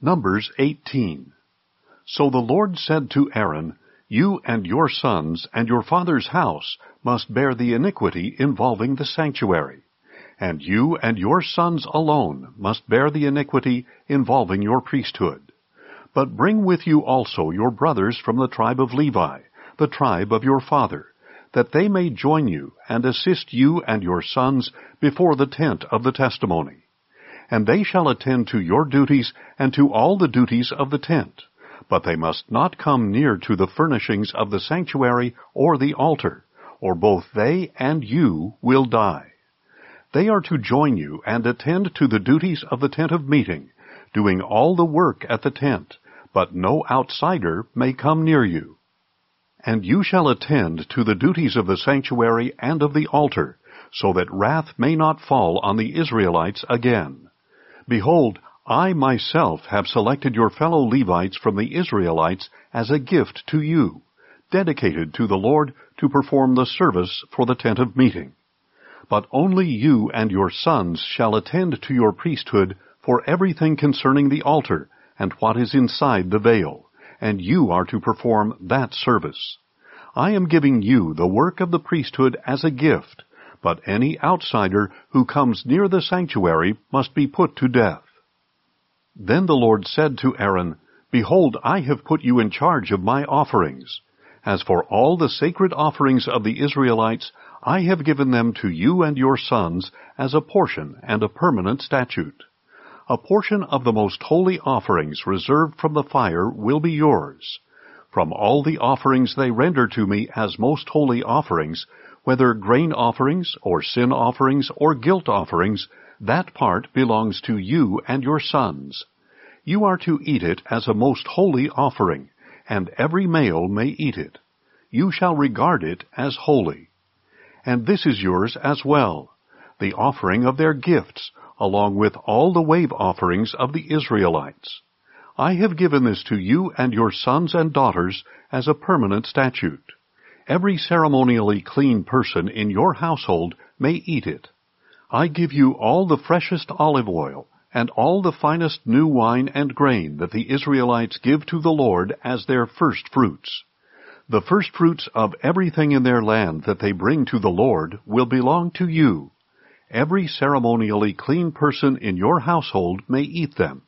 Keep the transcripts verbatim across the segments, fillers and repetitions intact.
Numbers eighteen. So the Lord said to Aaron, You and your sons and your father's house must bear the iniquity involving the sanctuary, and you and your sons alone must bear the iniquity involving your priesthood. But bring with you also your brothers from the tribe of Levi, the tribe of your father, that they may join you and assist you and your sons before the tent of the testimony. And they shall attend to your duties and to all the duties of the tent, but they must not come near to the furnishings of the sanctuary or the altar, or both they and you will die. They are to join you and attend to the duties of the tent of meeting, doing all the work at the tent, but no outsider may come near you. And you shall attend to the duties of the sanctuary and of the altar, so that wrath may not fall on the Israelites again. Behold, I myself have selected your fellow Levites from the Israelites as a gift to you, dedicated to the Lord to perform the service for the tent of meeting. But only you and your sons shall attend to your priesthood for everything concerning the altar and what is inside the veil, and you are to perform that service. I am giving you the work of the priesthood as a gift, but any outsider who comes near the sanctuary must be put to death. Then the Lord said to Aaron, Behold, I have put you in charge of my offerings. As for all the sacred offerings of the Israelites, I have given them to you and your sons as a portion and a permanent statute. A portion of the most holy offerings reserved from the fire will be yours. From all the offerings they render to me as most holy offerings, whether grain offerings or sin offerings or guilt offerings, that part belongs to you and your sons. You are to eat it as a most holy offering, and every male may eat it. You shall regard it as holy. And this is yours as well, the offering of their gifts, along with all the wave offerings of the Israelites. I have given this to you and your sons and daughters as a permanent statute. Every ceremonially clean person in your household may eat it. I give you all the freshest olive oil, and all the finest new wine and grain that the Israelites give to the Lord as their first fruits. The first fruits of everything in their land that they bring to the Lord will belong to you. Every ceremonially clean person in your household may eat them.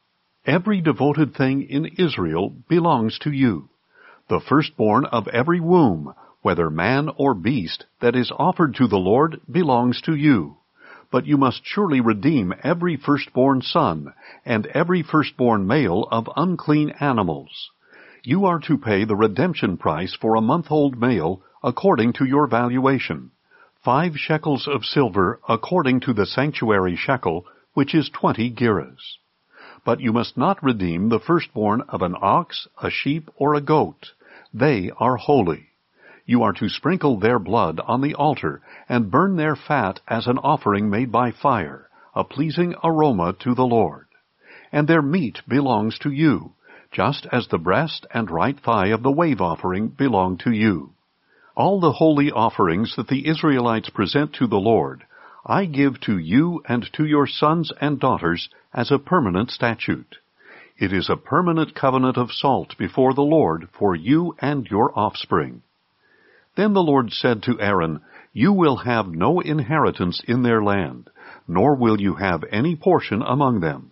Every devoted thing in Israel belongs to you. The firstborn of every womb, whether man or beast, that is offered to the Lord belongs to you. But you must surely redeem every firstborn son, and every firstborn male of unclean animals. You are to pay the redemption price for a month-old male according to your valuation, five shekels of silver according to the sanctuary shekel, which is twenty gerahs. But you must not redeem the firstborn of an ox, a sheep, or a goat. They are holy. You are to sprinkle their blood on the altar and burn their fat as an offering made by fire, a pleasing aroma to the Lord. And their meat belongs to you, just as the breast and right thigh of the wave offering belong to you. All the holy offerings that the Israelites present to the Lord, I give to you and to your sons and daughters as a permanent statute. It is a permanent covenant of salt before the Lord for you and your offspring. Then the Lord said to Aaron, You will have no inheritance in their land, nor will you have any portion among them.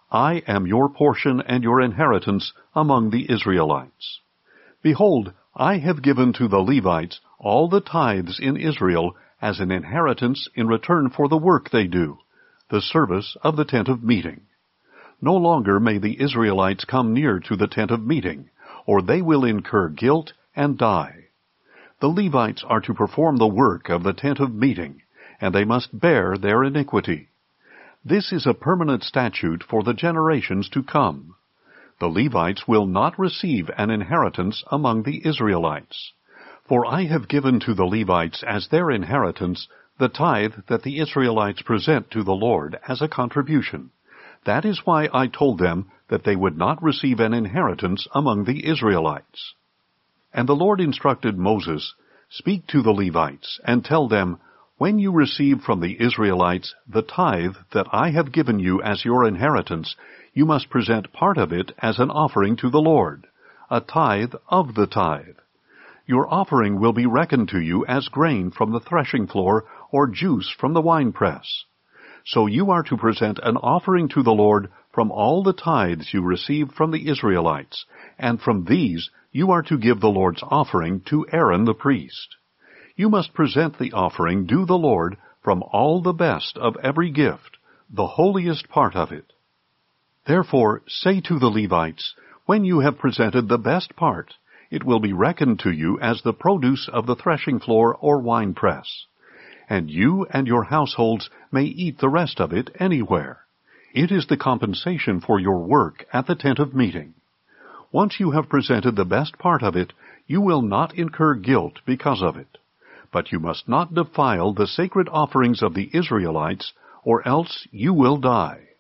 I am your portion and your inheritance among the Israelites. Behold, I have given to the Levites all the tithes in Israel as an inheritance in return for the work they do, the service of the tent of meeting. No longer may the Israelites come near to the tent of meeting, or they will incur guilt and die. The Levites are to perform the work of the tent of meeting, and they must bear their iniquity. This is a permanent statute for the generations to come. The Levites will not receive an inheritance among the Israelites. For I have given to the Levites as their inheritance the tithe that the Israelites present to the Lord as a contribution. That is why I told them that they would not receive an inheritance among the Israelites. And the Lord instructed Moses, Speak to the Levites, and tell them, When you receive from the Israelites the tithe that I have given you as your inheritance, you must present part of it as an offering to the Lord, a tithe of the tithe. Your offering will be reckoned to you as grain from the threshing floor or juice from the winepress. So you are to present an offering to the Lord from all the tithes you received from the Israelites, and from these you are to give the Lord's offering to Aaron the priest. You must present the offering due the Lord from all the best of every gift, the holiest part of it. Therefore say to the Levites, when you have presented the best part, it will be reckoned to you as the produce of the threshing floor or winepress. And you and your households may eat the rest of it anywhere. It is the compensation for your work at the tent of meeting. Once you have presented the best part of it, you will not incur guilt because of it. But you must not defile the sacred offerings of the Israelites, or else you will die.